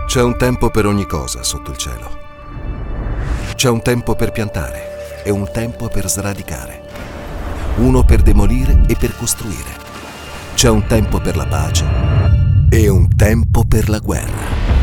C'è un tempo per ogni cosa sotto il cielo. C'è un tempo per piantare e un tempo per sradicare. Uno per demolire e per costruire. C'è un tempo per la pace e un tempo per la guerra.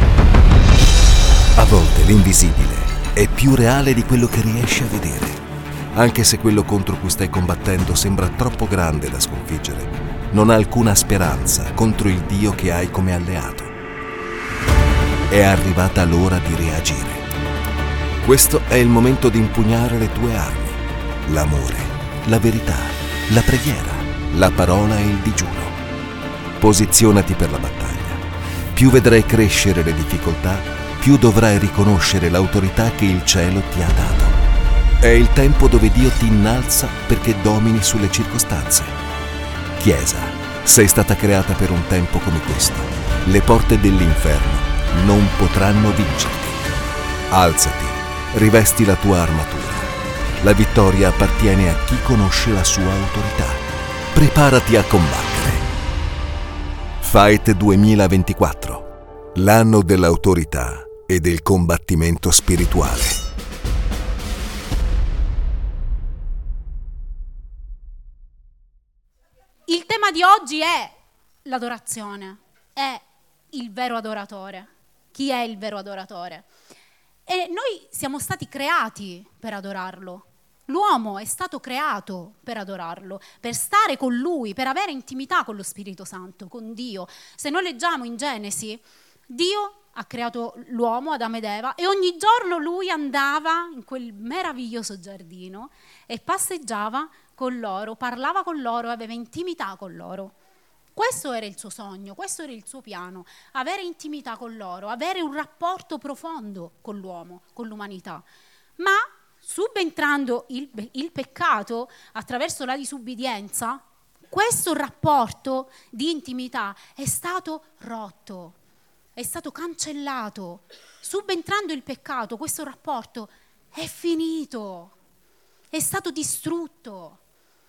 A volte l'invisibile è più reale di quello che riesci a vedere. Anche se quello contro cui stai combattendo sembra troppo grande da sconfiggere, non ha alcuna speranza contro il Dio che hai come alleato. È arrivata l'ora di reagire. Questo è il momento di impugnare le tue armi: l'amore, la verità, la preghiera, la parola e il digiuno. Posizionati per la battaglia. Più vedrai crescere le difficoltà, più dovrai riconoscere l'autorità che il cielo ti ha dato. È il tempo dove Dio ti innalza perché domini sulle circostanze. Chiesa, sei stata creata per un tempo come questo. Le porte dell'inferno non potranno vincerti. Alzati, rivesti la tua armatura. La vittoria appartiene a chi conosce la sua autorità. Preparati a combattere. Fight 2024, l'anno dell'autorità e del combattimento spirituale. Il tema di oggi è l'adorazione, è il vero adoratore. Chi è il vero adoratore? E noi siamo stati creati per adorarlo. L'uomo è stato creato per adorarlo, per stare con lui, per avere intimità con lo Spirito Santo, con Dio. Se noi leggiamo in Genesi, Dio ha creato l'uomo, Adamo ed Eva, e ogni giorno lui andava in quel meraviglioso giardino e passeggiava con loro, parlava con loro, aveva intimità con loro. Questo era il suo sogno, questo era il suo piano, avere intimità con loro, avere un rapporto profondo con l'uomo, con l'umanità. Ma subentrando il peccato attraverso la disubbidienza, questo rapporto di intimità è stato rotto, è stato cancellato. Subentrando il peccato, questo rapporto è finito, è stato distrutto.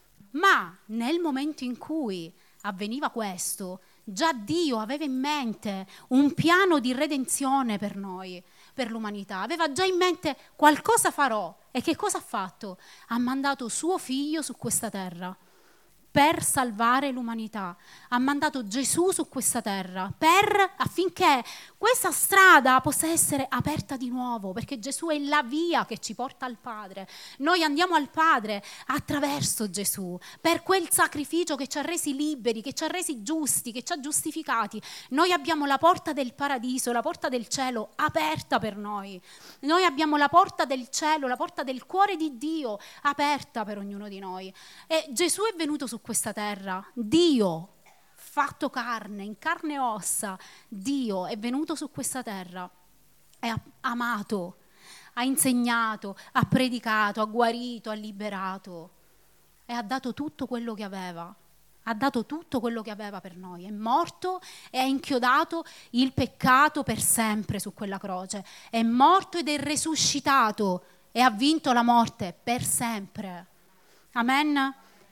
Ma nel momento in cui avveniva questo, già Dio aveva in mente un piano di redenzione per noi, per l'umanità. Aveva già in mente: qualcosa farò. E che cosa ha fatto? Ha mandato suo figlio su questa terra per salvare l'umanità. Ha mandato Gesù su questa terra affinché questa strada possa essere aperta di nuovo, perché Gesù è la via che ci porta al Padre. Noi andiamo al Padre attraverso Gesù, per quel sacrificio che ci ha resi liberi, che ci ha resi giusti, che ci ha giustificati. Noi abbiamo la porta del paradiso, la porta del cielo aperta per noi. Noi abbiamo la porta del cielo, la porta del cuore di Dio aperta per ognuno di noi. E Gesù è venuto su questa terra, Dio fatto carne, in carne e ossa. Dio è venuto su questa terra e ha amato, ha insegnato, ha predicato, ha guarito, ha liberato e ha dato tutto quello che aveva. Ha dato tutto quello che aveva per noi. È morto e ha inchiodato il peccato per sempre su quella croce. È morto ed è resuscitato e ha vinto la morte per sempre. Amen.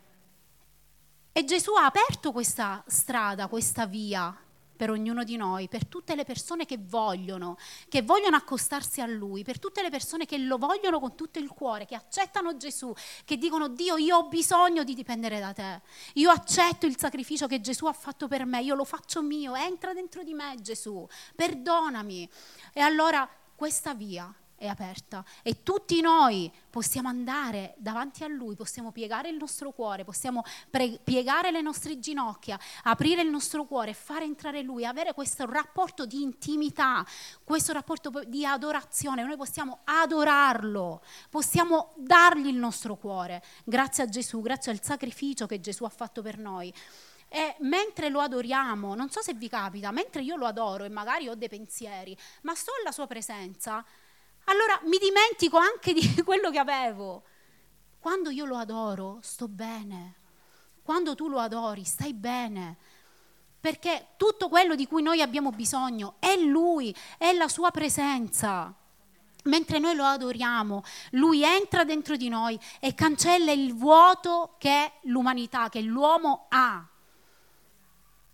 E Gesù ha aperto questa strada, questa via per ognuno di noi, per tutte le persone che vogliono accostarsi a Lui, per tutte le persone che lo vogliono con tutto il cuore, che accettano Gesù, che dicono: Dio, io ho bisogno di dipendere da te, io accetto il sacrificio che Gesù ha fatto per me, io lo faccio mio, entra dentro di me Gesù, perdonami. E allora questa via è aperta e tutti noi possiamo andare davanti a Lui, possiamo piegare il nostro cuore, possiamo piegare le nostre ginocchia, aprire il nostro cuore, fare entrare Lui, avere questo rapporto di intimità, questo rapporto di adorazione. Noi possiamo adorarlo, possiamo dargli il nostro cuore, grazie a Gesù, grazie al sacrificio che Gesù ha fatto per noi. E mentre lo adoriamo, non so se vi capita, mentre io lo adoro e magari ho dei pensieri, ma sto alla sua presenza, allora mi dimentico anche di quello che avevo. Quando io lo adoro, sto bene. Quando tu lo adori, stai bene. Perché tutto quello di cui noi abbiamo bisogno è Lui, è la sua presenza. Mentre noi lo adoriamo, Lui entra dentro di noi e cancella il vuoto che l'umanità, che l'uomo ha.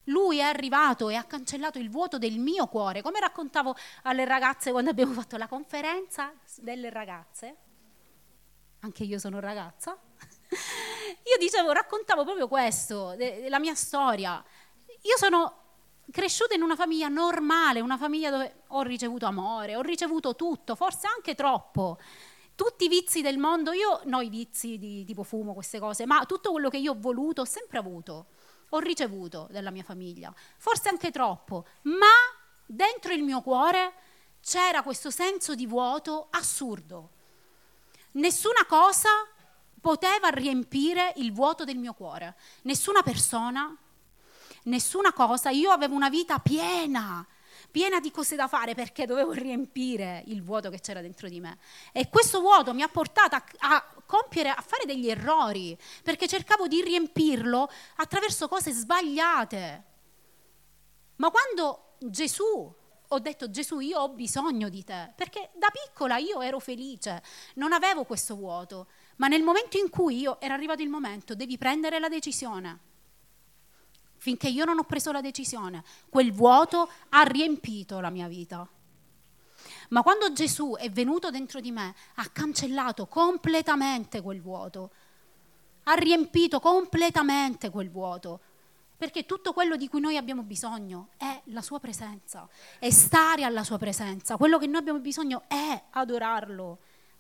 Lui è arrivato e ha cancellato il vuoto del mio cuore, come raccontavo alle ragazze quando abbiamo fatto la conferenza delle ragazze. Anche io sono ragazza. Io raccontavo proprio questo, la mia storia. Io sono cresciuta in una famiglia normale, una famiglia dove ho ricevuto amore, ho ricevuto tutto, forse anche troppo. Tutti i vizi del mondo, i vizi di tipo fumo, queste cose, ma tutto quello che io ho voluto, ho sempre avuto, ho ricevuto dalla mia famiglia, forse anche troppo, ma dentro il mio cuore c'era questo senso di vuoto assurdo. Nessuna cosa poteva riempire il vuoto del mio cuore, nessuna persona, nessuna cosa. Io avevo una vita piena di cose da fare perché dovevo riempire il vuoto che c'era dentro di me. E questo vuoto mi ha portato a fare degli errori, perché cercavo di riempirlo attraverso cose sbagliate. Ma quando ho detto Gesù, io ho bisogno di te, perché da piccola io ero felice, non avevo questo vuoto, ma nel momento in cui era arrivato il momento, devi prendere la decisione. Finché io non ho preso la decisione, quel vuoto ha riempito la mia vita. Ma quando Gesù è venuto dentro di me, ha cancellato completamente quel vuoto, ha riempito completamente quel vuoto, perché tutto quello di cui noi abbiamo bisogno è la sua presenza, è stare alla sua presenza. Quello che noi abbiamo bisogno è adorarlo,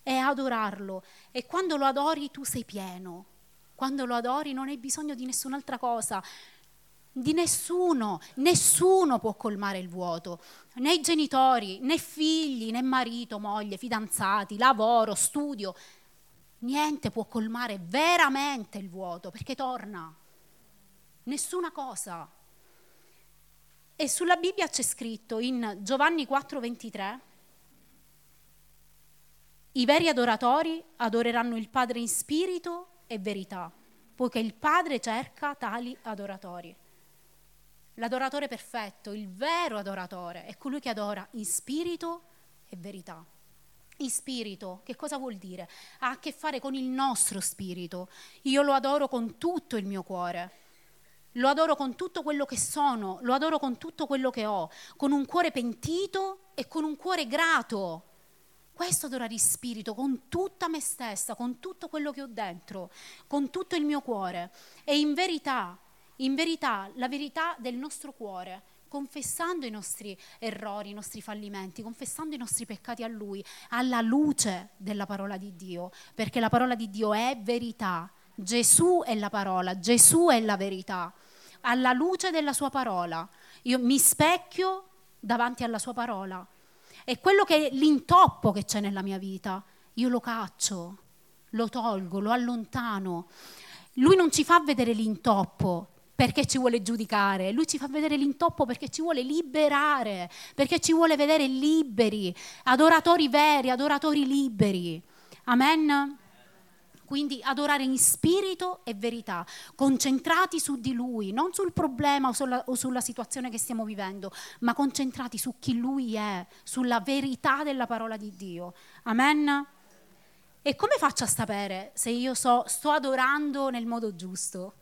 e quando lo adori tu sei pieno, quando lo adori non hai bisogno di nessun'altra cosa, di nessuno può colmare il vuoto, né i genitori, né figli, né marito, moglie, fidanzati, lavoro, studio, niente può colmare veramente il vuoto, perché torna, nessuna cosa. E sulla Bibbia c'è scritto in Giovanni 4,23: i veri adoratori adoreranno il Padre in spirito e verità, poiché il Padre cerca tali adoratori. L'adoratore perfetto, il vero adoratore, è colui che adora in spirito e verità. In spirito, che cosa vuol dire? Ha a che fare con il nostro spirito. Io lo adoro con tutto il mio cuore, lo adoro con tutto quello che sono, lo adoro con tutto quello che ho, con un cuore pentito e con un cuore grato. Questo adorare in spirito, con tutta me stessa, con tutto quello che ho dentro, con tutto il mio cuore. E in verità, la verità del nostro cuore, confessando i nostri errori, i nostri fallimenti, confessando i nostri peccati a Lui, alla luce della parola di Dio, perché la parola di Dio è verità. Gesù è la parola, Gesù è la verità. Alla luce della sua parola, io mi specchio davanti alla sua parola. E quello che è l'intoppo che c'è nella mia vita, io lo caccio, lo tolgo, lo allontano. Lui non ci fa vedere l'intoppo perché ci vuole giudicare, lui ci fa vedere l'intoppo perché ci vuole liberare, perché ci vuole vedere liberi, adoratori veri, adoratori liberi. Amen? Quindi adorare in spirito e verità, concentrati su di Lui, non sul problema o sulla situazione che stiamo vivendo, ma concentrati su chi Lui è, sulla verità della parola di Dio. Amen? E come faccio a sapere se io sto adorando nel modo giusto?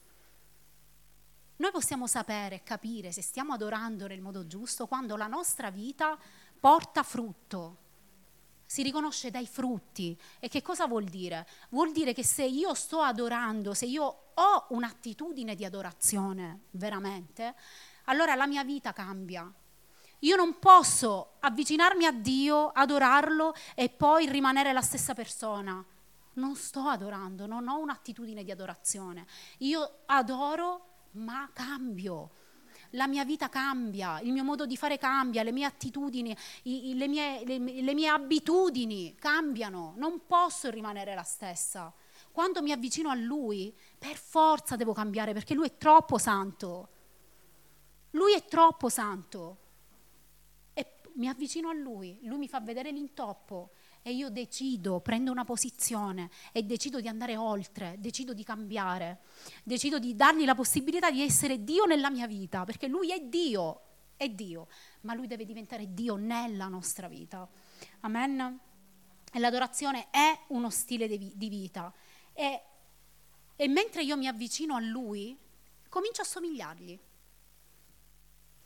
Noi possiamo sapere e capire se stiamo adorando nel modo giusto quando la nostra vita porta frutto. Si riconosce dai frutti. E che cosa vuol dire? Vuol dire che se io sto adorando, se io ho un'attitudine di adorazione veramente, allora la mia vita cambia. Io non posso avvicinarmi a Dio, adorarlo e poi rimanere la stessa persona. Non sto adorando, non ho un'attitudine di adorazione. Io adoro, ma cambio. La mia vita cambia, il mio modo di fare cambia, le mie attitudini, le mie abitudini cambiano, non posso rimanere la stessa. Quando mi avvicino a Lui, per forza devo cambiare, perché Lui è troppo santo. Lui è troppo santo. E mi avvicino a Lui mi fa vedere l'intoppo e io decido, prendo una posizione e decido di andare oltre, decido di cambiare, decido di dargli la possibilità di essere Dio nella mia vita, perché Lui è Dio, ma Lui deve diventare Dio nella nostra vita. Amen? E l'adorazione è uno stile di vita e mentre io mi avvicino a Lui, comincio a somigliargli.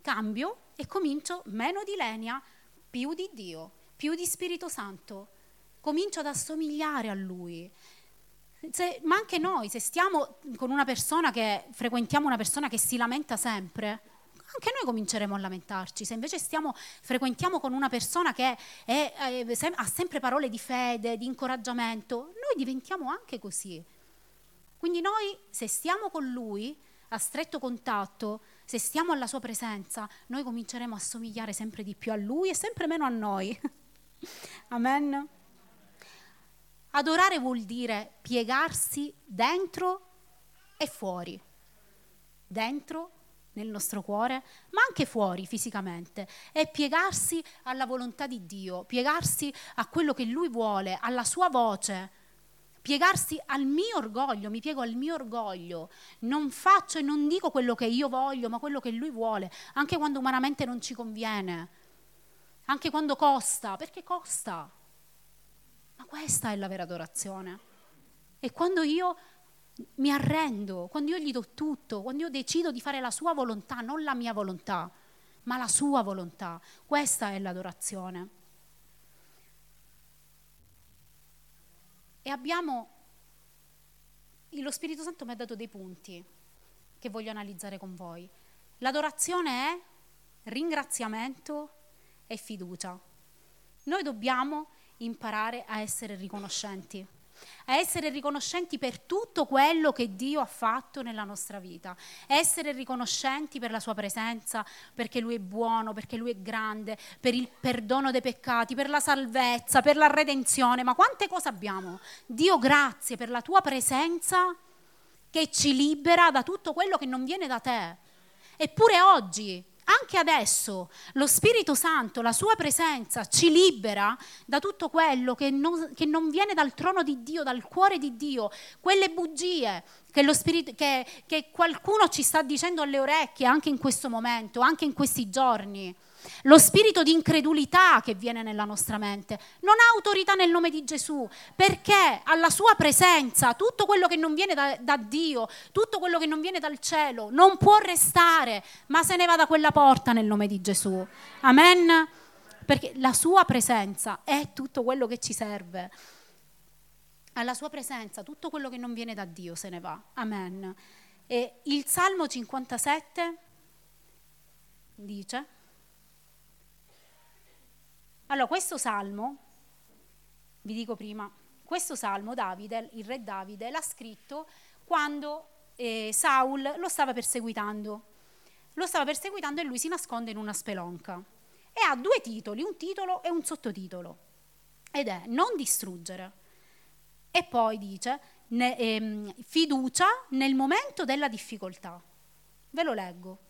cambio e comincio meno di Lenia, più di Dio, più di Spirito Santo. Comincio ad assomigliare a Lui. Ma anche noi, se stiamo con una persona frequentiamo una persona che si lamenta sempre, anche noi cominceremo a lamentarci. Se invece frequentiamo con una persona che ha sempre parole di fede, di incoraggiamento, noi diventiamo anche così. Quindi noi, se stiamo con Lui, a stretto contatto, se stiamo alla Sua presenza, noi cominceremo a somigliare sempre di più a Lui e sempre meno a noi. Amen. Adorare vuol dire piegarsi dentro e fuori, dentro nel nostro cuore, ma anche fuori fisicamente, e piegarsi alla volontà di Dio, piegarsi a quello che Lui vuole, alla Sua voce, piegarsi al mio orgoglio, mi piego al mio orgoglio, non faccio e non dico quello che io voglio, ma quello che Lui vuole, anche quando umanamente non ci conviene, anche quando costa, perché costa. Ma questa è la vera adorazione. E quando io mi arrendo, quando io gli do tutto, quando io decido di fare la Sua volontà, non la mia volontà, ma la Sua volontà, questa è l'adorazione. E lo Spirito Santo mi ha dato dei punti che voglio analizzare con voi. L'adorazione è ringraziamento e fiducia. Noi dobbiamo imparare a essere riconoscenti per tutto quello che Dio ha fatto nella nostra vita, essere riconoscenti per la Sua presenza, perché Lui è buono, perché Lui è grande, per il perdono dei peccati, per la salvezza, per la redenzione. Ma quante cose abbiamo? Dio, grazie per la Tua presenza che ci libera da tutto quello che non viene da Te. Eppure oggi, anche adesso, lo Spirito Santo, la Sua presenza ci libera da tutto quello che non viene dal trono di Dio, dal cuore di Dio, quelle bugie che qualcuno ci sta dicendo alle orecchie anche in questo momento, anche in questi giorni. Lo spirito di incredulità che viene nella nostra mente non ha autorità nel nome di Gesù, perché alla Sua presenza tutto quello che non viene da Dio, tutto quello che non viene dal cielo non può restare, ma se ne va da quella porta nel nome di Gesù. Amen. Perché la Sua presenza è tutto quello che ci serve. Alla Sua presenza tutto quello che non viene da Dio se ne va. Amen. E il Salmo 57 dice: allora, questo salmo, vi dico prima, questo salmo Davide, il re Davide, l'ha scritto quando Saul lo stava perseguitando. Lo stava perseguitando e lui si nasconde in una spelonca. E ha due titoli, un titolo e un sottotitolo. Ed è non distruggere. E poi dice fiducia nel momento della difficoltà. Ve lo leggo.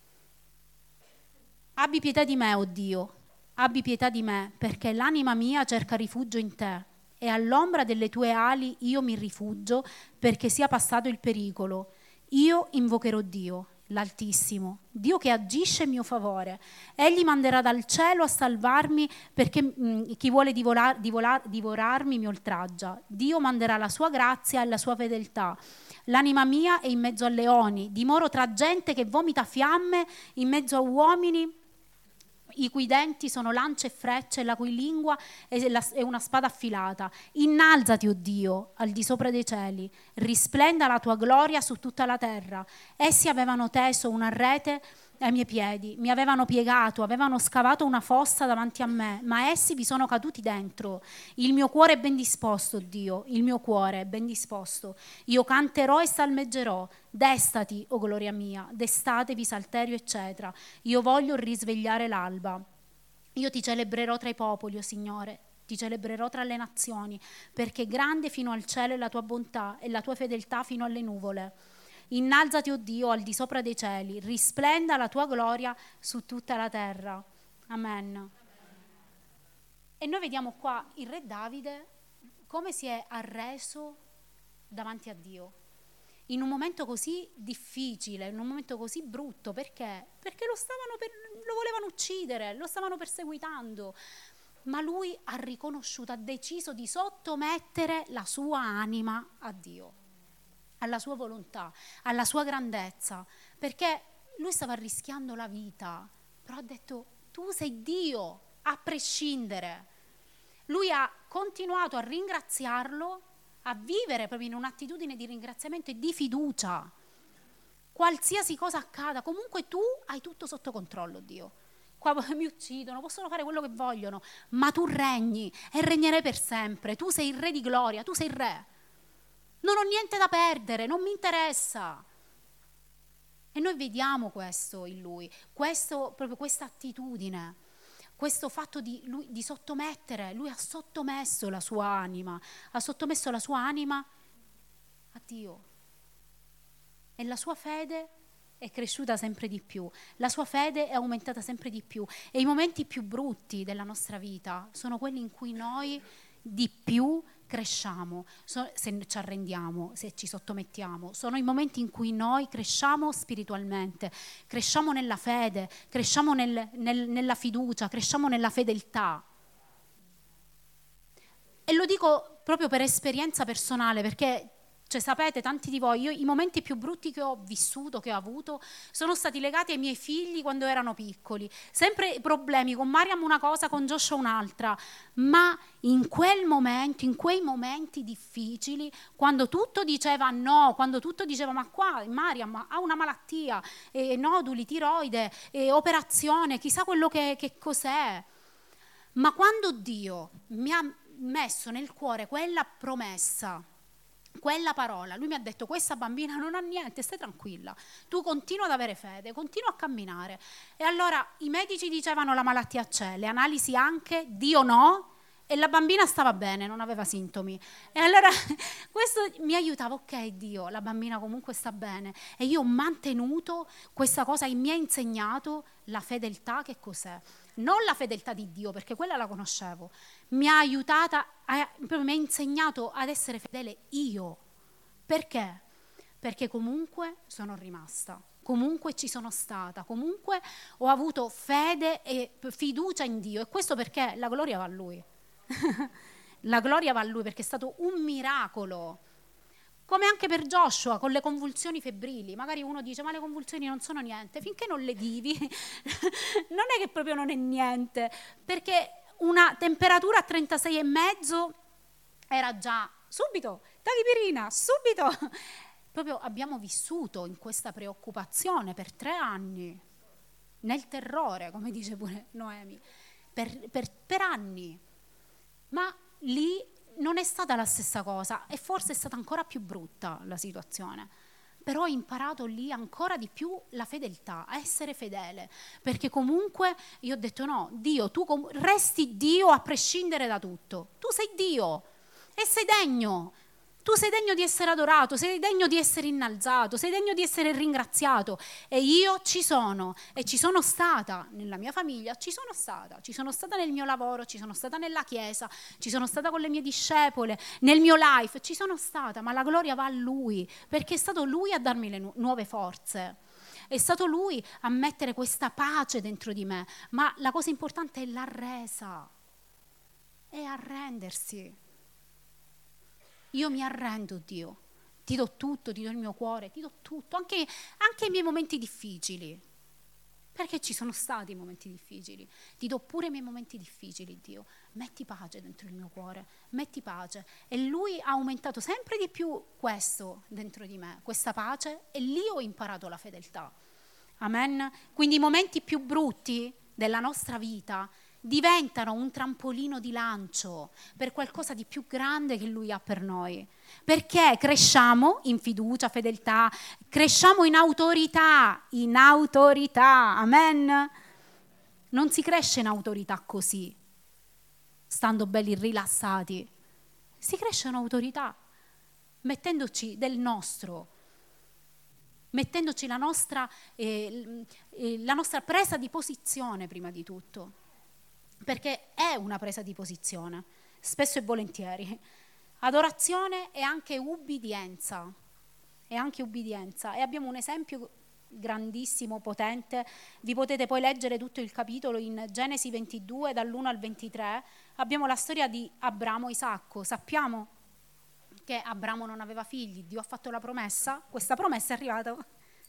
Abbi pietà di me, o Dio. Abbi pietà di me, perché l'anima mia cerca rifugio in te, e all'ombra delle tue ali io mi rifugio, perché sia passato il pericolo. Io invocherò Dio, l'Altissimo, Dio che agisce in mio favore. Egli manderà dal cielo a salvarmi, perché chi vuole divorarmi mi oltraggia. Dio manderà la sua grazia e la sua fedeltà. L'anima mia è in mezzo a leoni, dimoro tra gente che vomita fiamme, in mezzo a uomini i cui denti sono lance e frecce, la cui lingua è una spada affilata. Innalzati, o Dio, al di sopra dei cieli, risplenda la tua gloria su tutta la terra. Essi avevano teso una rete ai miei piedi, mi avevano piegato, avevano scavato una fossa davanti a me, ma essi vi sono caduti dentro. Il mio cuore è ben disposto, Dio, il mio cuore è ben disposto. Io canterò e salmeggerò. Destati, o gloria mia, destatevi, salterio, eccetera. Io voglio risvegliare l'alba. Io ti celebrerò tra i popoli, o Signore, ti celebrerò tra le nazioni, perché grande fino al cielo è la tua bontà e la tua fedeltà fino alle nuvole. Innalzati, o Dio, al di sopra dei cieli, risplenda la tua gloria su tutta la terra. Amen. E noi vediamo qua il re Davide come si è arreso davanti a Dio. In un momento così difficile, in un momento così brutto, perché? Perché lo volevano uccidere, lo stavano perseguitando, ma lui ha riconosciuto, ha deciso di sottomettere la sua anima a Dio, alla sua volontà, alla sua grandezza, perché lui stava rischiando la vita, però ha detto: tu sei Dio, a prescindere. Lui ha continuato a ringraziarlo, a vivere proprio in un'attitudine di ringraziamento e di fiducia. Qualsiasi cosa accada, comunque tu hai tutto sotto controllo, Dio. Qua mi uccidono, possono fare quello che vogliono, ma tu regni e regnerai per sempre. Tu sei il re di gloria, tu sei il re. Non ho niente da perdere, non mi interessa. E noi vediamo questo in lui, proprio questa attitudine, questo fatto di sottomettere. Lui ha sottomesso la sua anima a Dio. E la sua fede è cresciuta sempre di più, la sua fede è aumentata sempre di più. E i momenti più brutti della nostra vita sono quelli in cui noi di più cresciamo, se ci arrendiamo, se ci sottomettiamo. Sono i momenti in cui noi cresciamo spiritualmente, cresciamo nella fede, cresciamo nella fiducia, cresciamo nella fedeltà. E lo dico proprio per esperienza personale, perché sapete, tanti di voi, io i momenti più brutti che ho vissuto, che ho avuto, sono stati legati ai miei figli quando erano piccoli. Sempre problemi, con Mariam una cosa, con Joshua un'altra. Ma in quei momenti difficili, quando tutto diceva no, quando tutto diceva ma qua Mariam ha una malattia, noduli, tiroide, operazione, chissà quello che cos'è. Ma quando Dio mi ha messo nel cuore quella promessa, quella parola, lui mi ha detto: questa bambina non ha niente, stai tranquilla, tu continua ad avere fede, continua a camminare. E allora i medici dicevano la malattia c'è, le analisi anche, Dio no, e la bambina stava bene, non aveva sintomi. E allora questo mi aiutava: ok Dio, la bambina comunque sta bene. E io ho mantenuto questa cosa e mi ha insegnato la fedeltà. Che cos'è? Non la fedeltà di Dio, perché quella la conoscevo, mi ha aiutata, mi ha insegnato ad essere fedele io. Perché? Perché comunque sono rimasta, comunque ci sono stata, comunque ho avuto fede e fiducia in Dio. E questo perché la gloria va a Lui. La gloria va a Lui, perché è stato un miracolo. Come anche per Joshua con le convulsioni febbrili. Magari uno dice: ma le convulsioni non sono niente. Finché non le vivi non è che proprio non è niente, perché una temperatura a 36,5 era già subito tachipirina, subito. Proprio abbiamo vissuto in questa preoccupazione per 3 anni, nel terrore, come dice pure Noemi, per anni. Ma lì non è stata la stessa cosa e forse è stata ancora più brutta la situazione, però ho imparato lì ancora di più la fedeltà, a essere fedele, perché comunque io ho detto: no, Dio, tu resti Dio a prescindere da tutto, tu sei Dio e sei degno. Tu sei degno di essere adorato, sei degno di essere innalzato, sei degno di essere ringraziato. E io ci sono, e ci sono stata nella mia famiglia, ci sono stata nel mio lavoro, ci sono stata nella chiesa, ci sono stata con le mie discepole, nel mio life, ci sono stata, ma la gloria va a Lui, perché è stato Lui a darmi le nuove forze. È stato Lui a mettere questa pace dentro di me. Ma la cosa importante è la resa, è arrendersi. Io mi arrendo, Dio, ti do tutto, ti do il mio cuore, ti do tutto, anche i miei momenti difficili, perché ci sono stati i momenti difficili, ti do pure i miei momenti difficili, Dio, metti pace dentro il mio cuore, metti pace. E Lui ha aumentato sempre di più questo dentro di me, questa pace, e lì ho imparato la fedeltà. Amen? Quindi i momenti più brutti della nostra vita diventano un trampolino di lancio per qualcosa di più grande che Lui ha per noi, perché cresciamo in fiducia, fedeltà, cresciamo in autorità, amen? Non si cresce in autorità così, stando belli rilassati, si cresce in autorità, mettendoci del nostro, mettendoci la nostra presa di posizione prima di tutto. Perché è una presa di posizione, spesso e volentieri. Adorazione è anche ubbidienza. E abbiamo un esempio grandissimo, potente. Vi potete poi leggere tutto il capitolo in Genesi 22, dall'1 al 23. Abbiamo la storia di Abramo e Isacco. Sappiamo che Abramo non aveva figli, Dio ha fatto la promessa, questa promessa è arrivata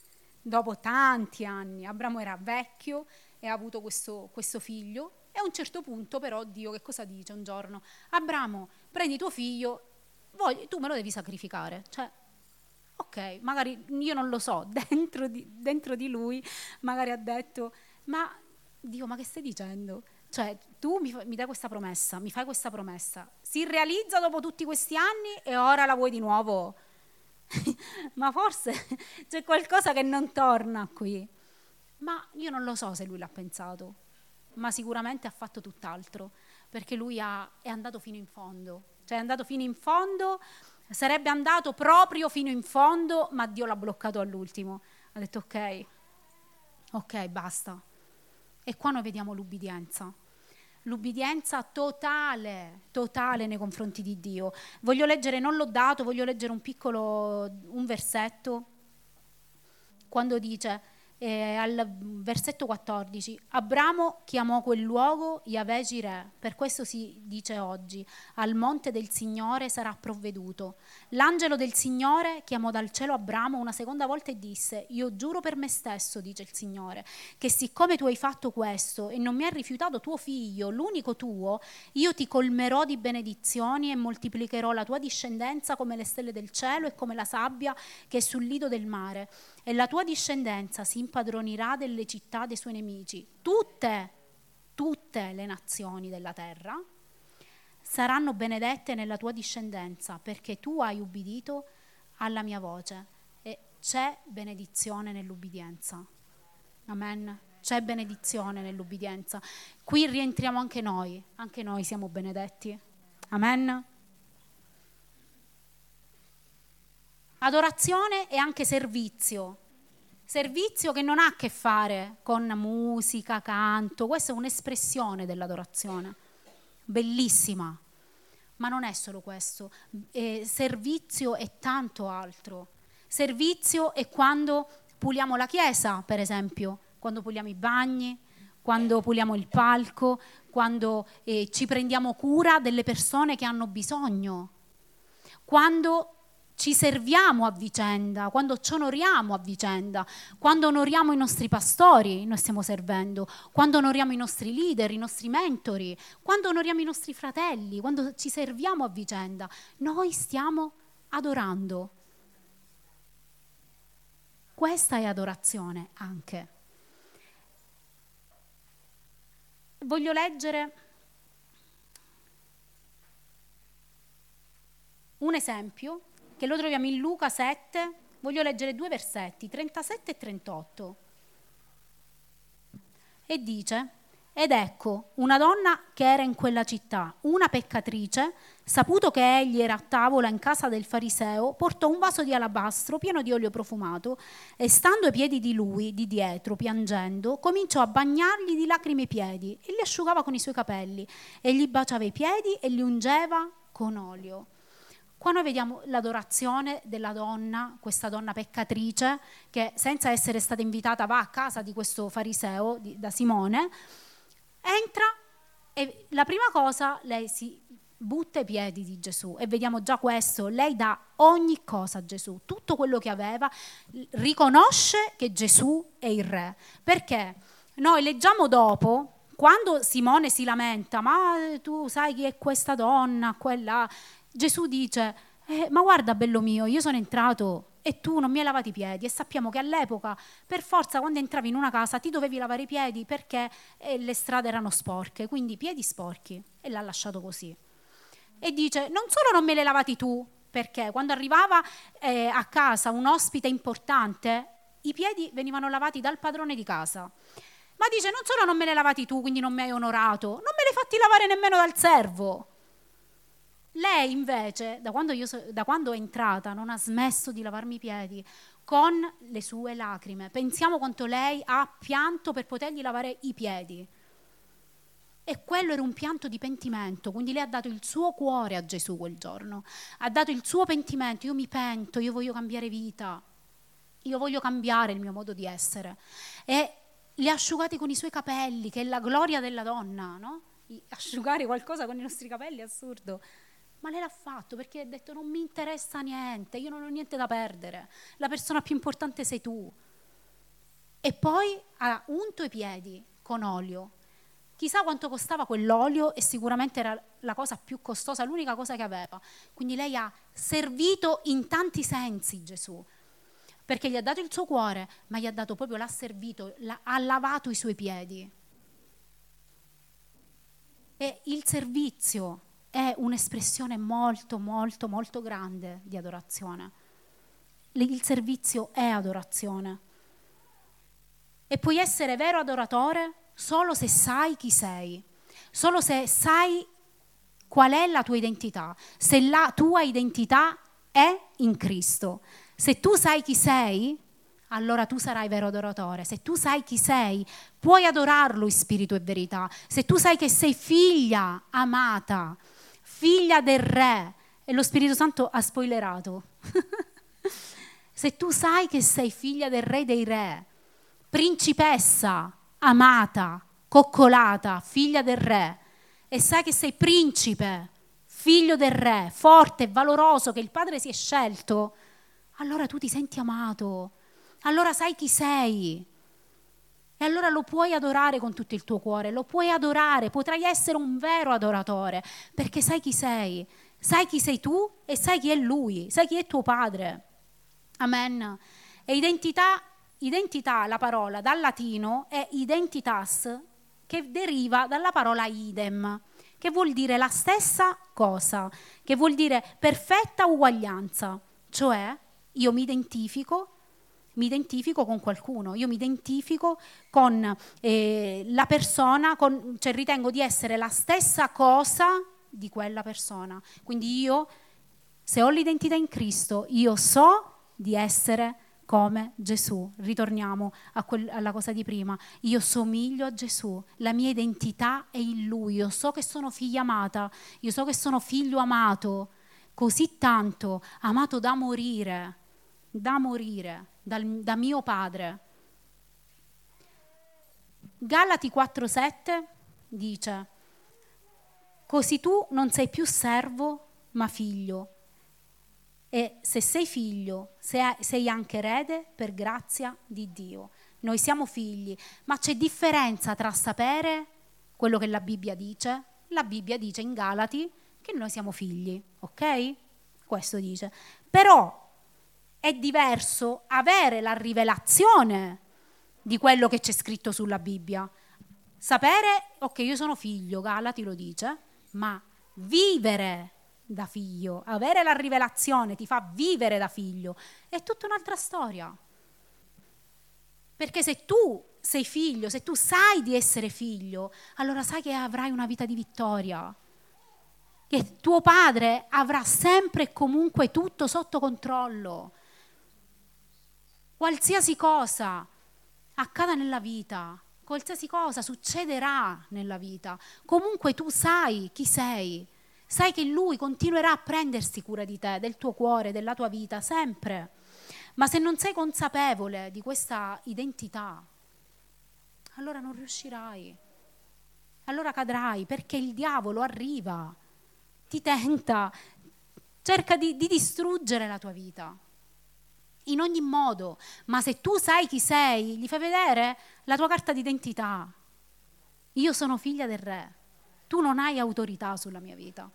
dopo tanti anni, Abramo era vecchio e ha avuto questo figlio, e a un certo punto però Dio che cosa dice un giorno? Abramo, prendi tuo figlio, tu me lo devi sacrificare. Cioè, ok, magari io non lo so, dentro di lui magari ha detto, ma Dio, ma che stai dicendo? Cioè, tu mi dai questa promessa, mi fai questa promessa, si realizza dopo tutti questi anni e ora la vuoi di nuovo? Ma forse c'è qualcosa che non torna qui. Ma io non lo so se lui l'ha pensato, ma sicuramente ha fatto tutt'altro, perché lui è andato fino in fondo. Cioè è andato fino in fondo, sarebbe andato proprio fino in fondo, ma Dio l'ha bloccato all'ultimo. Ha detto ok, basta. E qua noi vediamo l'ubbidienza totale nei confronti di Dio. Voglio leggere, non l'ho dato, voglio leggere un versetto, quando dice, al versetto 14, Abramo chiamò quel luogo Yahweh Jireh, per questo si dice oggi, al monte del Signore sarà provveduto. L'angelo del Signore chiamò dal cielo Abramo una seconda volta e disse, io giuro per me stesso, dice il Signore, che siccome tu hai fatto questo e non mi hai rifiutato tuo figlio, l'unico tuo, io ti colmerò di benedizioni e moltiplicherò la tua discendenza come le stelle del cielo e come la sabbia che è sul lido del mare. E la tua discendenza si impadronirà delle città dei suoi nemici. Tutte le nazioni della terra saranno benedette nella tua discendenza, perché tu hai ubbidito alla mia voce. E c'è benedizione nell'ubbidienza. Amen. C'è benedizione nell'ubbidienza. Qui rientriamo anche noi siamo benedetti. Amen. Adorazione e anche servizio che non ha a che fare con musica, canto, questa è un'espressione dell'adorazione, bellissima, ma non è solo questo, servizio è tanto altro. Servizio è quando puliamo la chiesa, per esempio, quando puliamo i bagni, quando puliamo il palco, quando ci prendiamo cura delle persone che hanno bisogno, quando ci serviamo a vicenda, quando ci onoriamo a vicenda, quando onoriamo i nostri pastori, noi stiamo servendo, quando onoriamo i nostri leader, i nostri mentori, quando onoriamo i nostri fratelli, quando ci serviamo a vicenda, noi stiamo adorando. Questa è adorazione anche. Voglio leggere un esempio che lo troviamo in Luca 7, voglio leggere 2 versetti, 37 e 38. E dice, ed ecco, una donna che era in quella città, una peccatrice, saputo che egli era a tavola in casa del fariseo, portò un vaso di alabastro pieno di olio profumato e stando ai piedi di lui, di dietro, piangendo, cominciò a bagnargli di lacrime i piedi e li asciugava con i suoi capelli e gli baciava i piedi e li ungeva con olio. Qua noi vediamo l'adorazione della donna, questa donna peccatrice, che senza essere stata invitata va a casa di questo fariseo, da Simone, entra e la prima cosa lei si butta ai piedi di Gesù e vediamo già questo, lei dà ogni cosa a Gesù, tutto quello che aveva, riconosce che Gesù è il re. Perché noi leggiamo dopo, quando Simone si lamenta, ma tu sai chi è questa donna, quella... Gesù dice, ma guarda bello mio, io sono entrato e tu non mi hai lavato i piedi, e sappiamo che all'epoca per forza quando entravi in una casa ti dovevi lavare i piedi perché le strade erano sporche, quindi i piedi sporchi, e l'ha lasciato così. E dice, non solo non me li hai lavati tu, perché quando arrivava a casa un ospite importante, i piedi venivano lavati dal padrone di casa. Ma dice, non solo non me li hai lavati tu, quindi non mi hai onorato, non me li hai fatti lavare nemmeno dal servo. Lei invece, da quando è entrata, non ha smesso di lavarmi i piedi con le sue lacrime. Pensiamo quanto lei ha pianto per potergli lavare i piedi. E quello era un pianto di pentimento, quindi lei ha dato il suo cuore a Gesù quel giorno. Ha dato il suo pentimento, io mi pento, io voglio cambiare vita, io voglio cambiare il mio modo di essere. E li ha asciugati con i suoi capelli, che è la gloria della donna, no? Asciugare qualcosa con i nostri capelli è assurdo. Ma lei l'ha fatto perché ha detto non mi interessa niente, io non ho niente da perdere, la persona più importante sei tu. e poi ha unto i piedi con olio. Chissà quanto costava quell'olio, e sicuramente era la cosa più costosa, l'unica cosa che aveva. Quindi lei ha servito in tanti sensi Gesù, perché gli ha dato il suo cuore, ma gli ha dato proprio, l'ha servito, ha lavato i suoi piedi. E il servizio è un'espressione molto, molto, molto grande di adorazione. Il servizio è adorazione. E puoi essere vero adoratore solo se sai chi sei, solo se sai qual è la tua identità, se la tua identità è in Cristo. Se tu sai chi sei, allora tu sarai vero adoratore. Se tu sai chi sei, puoi adorarlo in spirito e verità. Se tu sai che sei figlia amata, figlia del Re, e lo Spirito Santo ha spoilerato. Se tu sai che sei figlia del Re dei Re, principessa, amata, coccolata, figlia del Re, e sai che sei principe, figlio del Re, forte, valoroso, che il Padre si è scelto, allora tu ti senti amato, allora sai chi sei, e allora lo puoi adorare con tutto il tuo cuore, lo puoi adorare, potrai essere un vero adoratore, perché sai chi sei tu e sai chi è Lui, sai chi è tuo Padre. Amen. E identità, la parola dal latino è identitas, che deriva dalla parola idem, che vuol dire la stessa cosa, che vuol dire perfetta uguaglianza, cioè io mi identifico con qualcuno, io mi identifico con la persona, cioè ritengo di essere la stessa cosa di quella persona. Quindi io, se ho l'identità in Cristo, io so di essere come Gesù. Ritorniamo alla cosa di prima. Io somiglio a Gesù, la mia identità è in Lui, io so che sono figlia amata, io so che sono figlio amato, così tanto, amato da morire, da mio Padre. Galati 4,7 dice: così tu non sei più servo ma figlio, e se sei figlio sei anche erede per grazia di Dio. Noi siamo figli, ma c'è differenza tra sapere quello che la Bibbia dice. La Bibbia dice in Galati che noi siamo figli, ok? Questo dice. Però è diverso avere la rivelazione di quello che c'è scritto sulla Bibbia. Sapere, ok, io sono figlio, Galati lo dice, ma vivere da figlio, avere la rivelazione ti fa vivere da figlio, è tutta un'altra storia. Perché se tu sei figlio, se tu sai di essere figlio, allora sai che avrai una vita di vittoria, che tuo padre avrà sempre e comunque tutto sotto controllo. Qualsiasi cosa accada nella vita, qualsiasi cosa succederà nella vita, comunque tu sai chi sei. Sai che Lui continuerà a prendersi cura di te, del tuo cuore, della tua vita, sempre. Ma se non sei consapevole di questa identità, allora non riuscirai. Allora cadrai, perché il diavolo arriva, ti tenta, cerca di distruggere la tua vita. In ogni modo. Ma se tu sai chi sei, gli fai vedere la tua carta d'identità. Io sono figlia del Re. Tu non hai autorità sulla mia vita.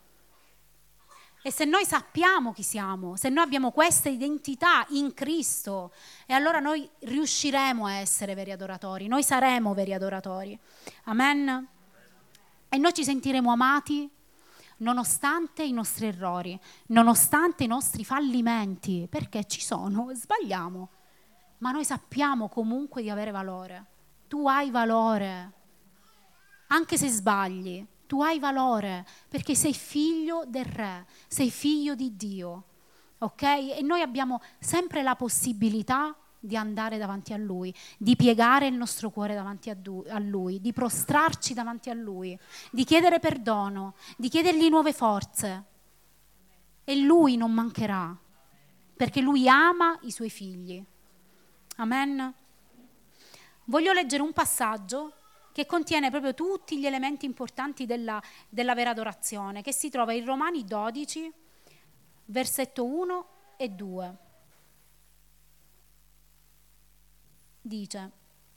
E se noi sappiamo chi siamo, se noi abbiamo questa identità in Cristo, e allora noi riusciremo a essere veri adoratori, noi saremo veri adoratori. Amen? E noi ci sentiremo amati nonostante i nostri errori, nonostante i nostri fallimenti, perché ci sono, sbagliamo, ma noi sappiamo comunque di avere valore. Tu hai valore, anche se sbagli. Tu hai valore perché sei figlio del Re, sei figlio di Dio, ok? E noi abbiamo sempre la possibilità di andare davanti a Lui, di piegare il nostro cuore davanti a Lui, di prostrarci davanti a Lui, di chiedere perdono, di chiedergli nuove forze. E Lui non mancherà, perché Lui ama i Suoi figli. Amen? Voglio leggere un passaggio che contiene proprio tutti gli elementi importanti della vera adorazione, che si trova in Romani 12, versetto 1 e 2. Dice: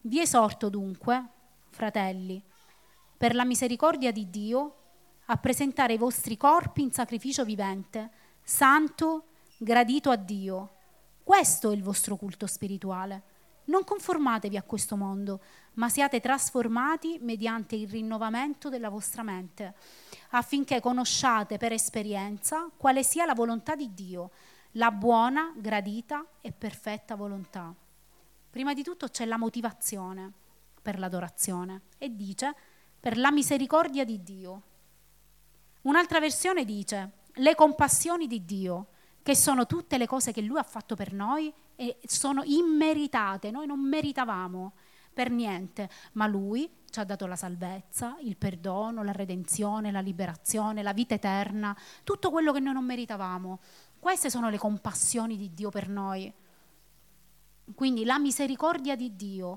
Vi esorto dunque, fratelli, per la misericordia di Dio, a presentare i vostri corpi in sacrificio vivente, santo, gradito a Dio. Questo è il vostro culto spirituale. Non conformatevi a questo mondo, ma siate trasformati mediante il rinnovamento della vostra mente, affinché conosciate per esperienza quale sia la volontà di Dio, la buona, gradita e perfetta volontà. Prima di tutto c'è la motivazione per l'adorazione e dice per la misericordia di Dio. Un'altra versione dice le compassioni di Dio, che sono tutte le cose che Lui ha fatto per noi e sono immeritate, noi non meritavamo per niente, ma Lui ci ha dato la salvezza, il perdono, la redenzione, la liberazione, la vita eterna, tutto quello che noi non meritavamo. Queste sono le compassioni di Dio per noi. Quindi la misericordia di Dio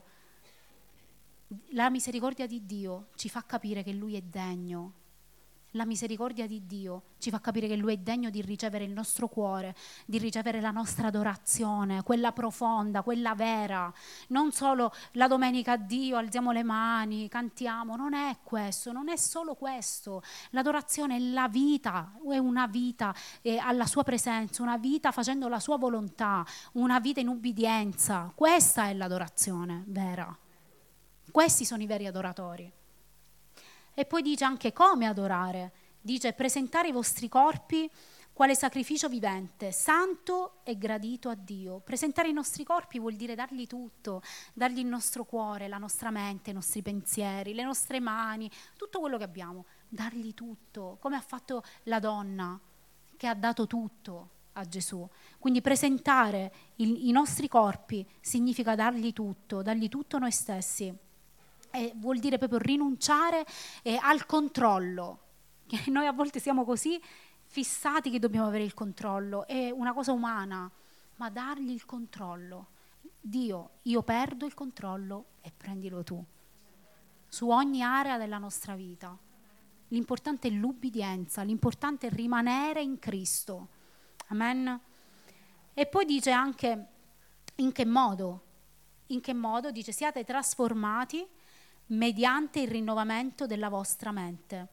ci fa capire che Lui è degno. La misericordia di Dio ci fa capire che Lui è degno di ricevere il nostro cuore, di ricevere la nostra adorazione, quella profonda, quella vera. Non solo la domenica a Dio, alziamo le mani, cantiamo, non è questo, non è solo questo. L'adorazione è la vita, è una vita alla sua presenza, una vita facendo la sua volontà, una vita in ubbidienza. Questa è l'adorazione vera. Questi sono i veri adoratori. E poi dice anche come adorare. Dice presentare i vostri corpi quale sacrificio vivente, santo e gradito a Dio. Presentare i nostri corpi vuol dire dargli tutto, dargli il nostro cuore, la nostra mente, i nostri pensieri, le nostre mani, tutto quello che abbiamo, dargli tutto, come ha fatto la donna che ha dato tutto a Gesù. Quindi presentare i nostri corpi significa dargli tutto noi stessi. E vuol dire proprio rinunciare al controllo, che noi a volte siamo così fissati che dobbiamo avere il controllo, è una cosa umana, ma dargli il controllo. Dio, io perdo il controllo e prendilo tu, su ogni area della nostra vita. L'importante è l'ubbidienza, l'importante è rimanere in Cristo. Amen. E poi dice anche in che modo? In che modo? Dice siate trasformati mediante il rinnovamento della vostra mente.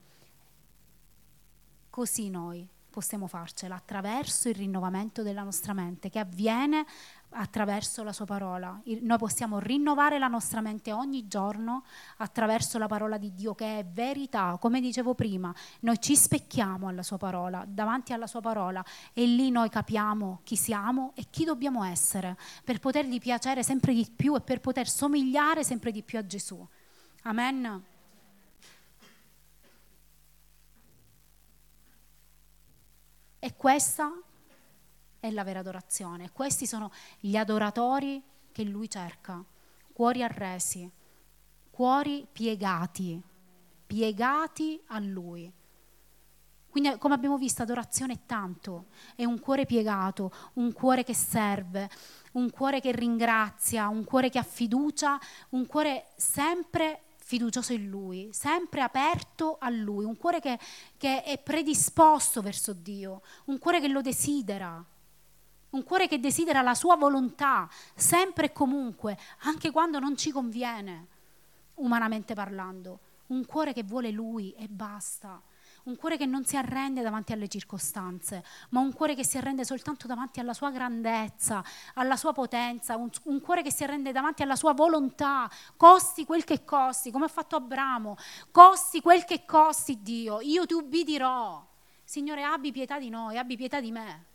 Così noi possiamo farcela, attraverso il rinnovamento della nostra mente, che avviene attraverso la sua parola. Noi possiamo rinnovare la nostra mente ogni giorno attraverso la parola di Dio, che è verità. Come dicevo prima, noi ci specchiamo alla sua parola, davanti alla sua parola, e lì noi capiamo chi siamo e chi dobbiamo essere, per potergli piacere sempre di più e per poter somigliare sempre di più a Gesù. Amen. E questa è la vera adorazione. Questi sono gli adoratori che Lui cerca. Cuori arresi, cuori piegati a Lui. Quindi, come abbiamo visto, adorazione è tanto. È un cuore piegato, un cuore che serve, un cuore che ringrazia, un cuore che ha fiducia, un cuore sempre fiducioso in Lui, sempre aperto a Lui, un cuore che è predisposto verso Dio, un cuore che lo desidera, un cuore che desidera la sua volontà, sempre e comunque, anche quando non ci conviene, umanamente parlando, un cuore che vuole Lui e basta. Un cuore che non si arrende davanti alle circostanze, ma un cuore che si arrende soltanto davanti alla sua grandezza, alla sua potenza, un cuore che si arrende davanti alla sua volontà, costi quel che costi, come ha fatto Abramo, costi quel che costi Dio, io ti ubbidirò. Signore, abbi pietà di noi, abbi pietà di me,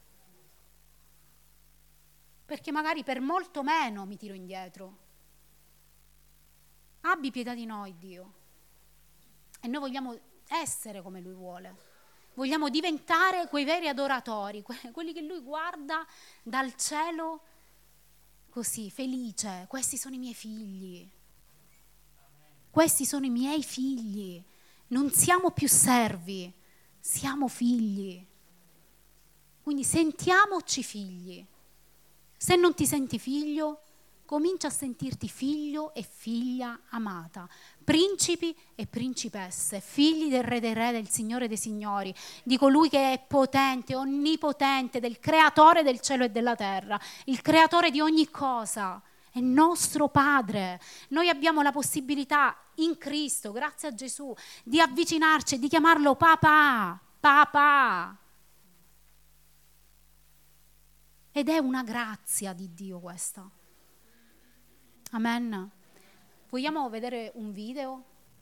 perché magari per molto meno mi tiro indietro. Abbi pietà di noi, Dio. E noi vogliamo essere come Lui vuole, vogliamo diventare quei veri adoratori, quelli che Lui guarda dal cielo così felice. Questi sono i miei figli, questi sono i miei figli. Non siamo più servi, siamo figli. Quindi sentiamoci figli. Se non ti senti figlio, comincia a sentirti figlio e figlia amata, principi e principesse, figli del Re dei Re, del Signore dei Signori, di colui che è potente, onnipotente, del creatore del cielo e della terra, il creatore di ogni cosa. è nostro Padre. Noi abbiamo la possibilità in Cristo, grazie a Gesù, di avvicinarci e di chiamarlo papà, papà. Ed è una grazia di Dio questa. Amen. Vogliamo vedere un video?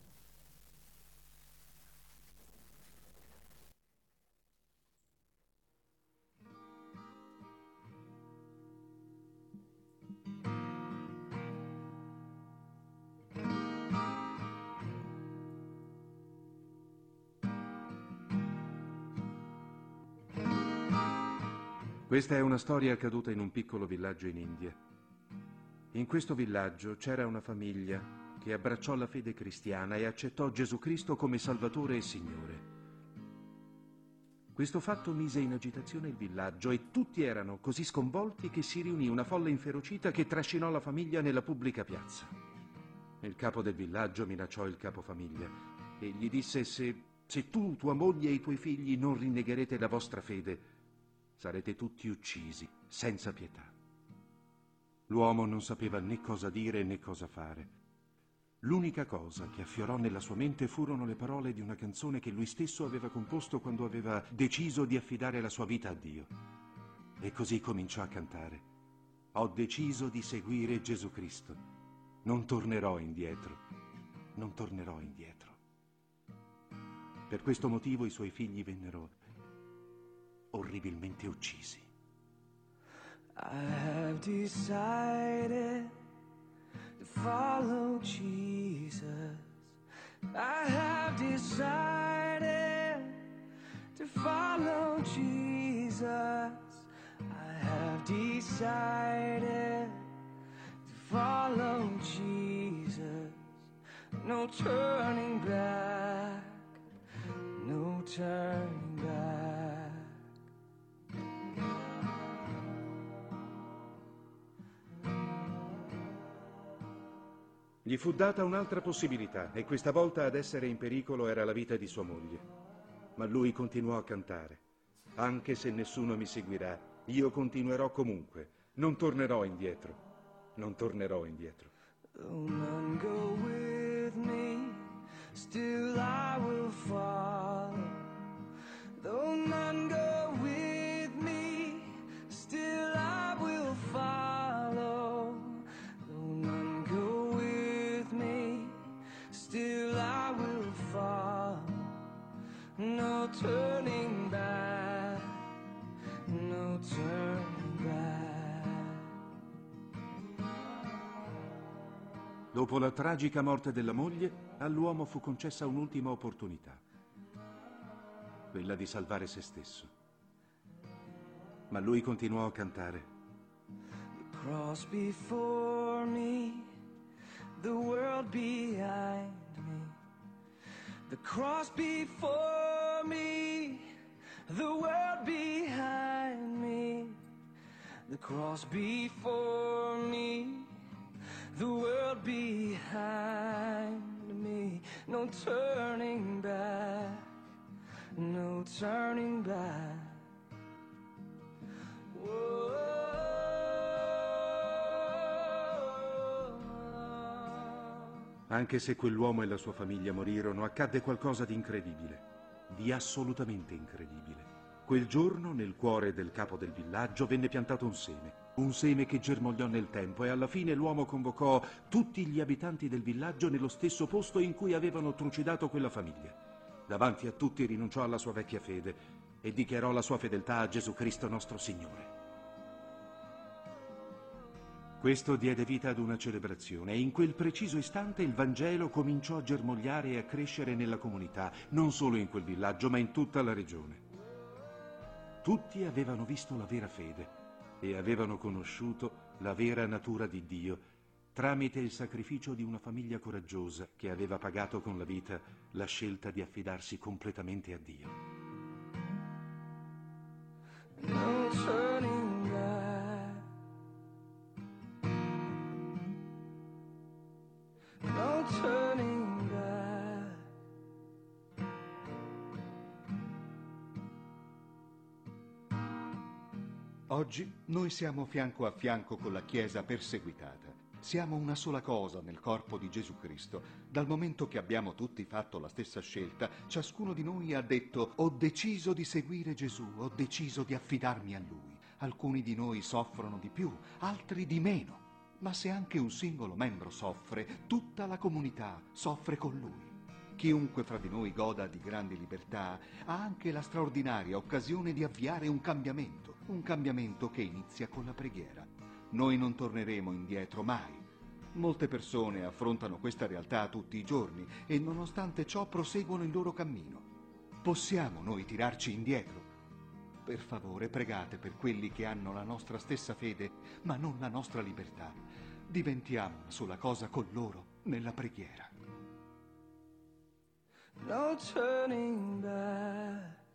Questa è una storia accaduta in un piccolo villaggio in India. In questo villaggio c'era una famiglia che abbracciò la fede cristiana e accettò Gesù Cristo come Salvatore e Signore. Questo fatto mise in agitazione il villaggio e tutti erano così sconvolti che si riunì una folla inferocita che trascinò la famiglia nella pubblica piazza. Il capo del villaggio minacciò il capofamiglia e gli disse: se tu, tua moglie e i tuoi figli non rinnegherete la vostra fede, sarete tutti uccisi, senza pietà. L'uomo non sapeva né cosa dire né cosa fare. L'unica cosa che affiorò nella sua mente furono le parole di una canzone che lui stesso aveva composto quando aveva deciso di affidare la sua vita a Dio. E così cominciò a cantare: ho deciso di seguire Gesù Cristo. Non tornerò indietro. Non tornerò indietro. Per questo motivo i suoi figli vennero orribilmente uccisi. I have decided to follow Jesus. I have decided to follow Jesus. I have decided to follow Jesus. No turning back, no turning back. Gli fu data un'altra possibilità e questa volta ad essere in pericolo era la vita di sua moglie. Ma lui continuò a cantare: anche se nessuno mi seguirà, io continuerò comunque. Non tornerò indietro. Non tornerò indietro. Though none go with me, still I will follow. Though none go with me, still I will follow. Though none go with me, still I will follow. No turning back, no turning back. Dopo la tragica morte della moglie, all'uomo fu concessa un'ultima opportunità, quella di salvare se stesso. Ma lui continuò a cantare: The cross before me, the world behind me. The cross before me, the world behind me. The cross before me, the world behind me. No turning back, no turning back. Whoa. Anche se quell'uomo e la sua famiglia morirono, accadde qualcosa di incredibile, di assolutamente incredibile. Quel giorno, nel cuore del capo del villaggio, venne piantato un seme che germogliò nel tempo e alla fine l'uomo convocò tutti gli abitanti del villaggio nello stesso posto in cui avevano trucidato quella famiglia. Davanti a tutti rinunciò alla sua vecchia fede e dichiarò la sua fedeltà a Gesù Cristo nostro Signore. Questo diede vita ad una celebrazione e in quel preciso istante il Vangelo cominciò a germogliare e a crescere nella comunità, non solo in quel villaggio, ma in tutta la regione. Tutti avevano visto la vera fede e avevano conosciuto la vera natura di Dio tramite il sacrificio di una famiglia coraggiosa che aveva pagato con la vita la scelta di affidarsi completamente a Dio. No turning back, no turning back. Oggi noi siamo fianco a fianco con la Chiesa perseguitata. Siamo una sola cosa nel corpo di Gesù Cristo. Dal momento che abbiamo tutti fatto la stessa scelta, ciascuno di noi ha detto: ho deciso di seguire Gesù, ho deciso di affidarmi a Lui. Alcuni di noi soffrono di più, altri di meno. Ma se anche un singolo membro soffre, tutta la comunità soffre con lui. Chiunque fra di noi goda di grandi libertà ha anche la straordinaria occasione di avviare un cambiamento che inizia con la preghiera. Noi non torneremo indietro mai. Molte persone affrontano questa realtà tutti i giorni e nonostante ciò proseguono il loro cammino. Possiamo noi tirarci indietro? Per favore, pregate per quelli che hanno la nostra stessa fede, ma non la nostra libertà. Diventiamo una sola cosa con loro nella preghiera. No turning back.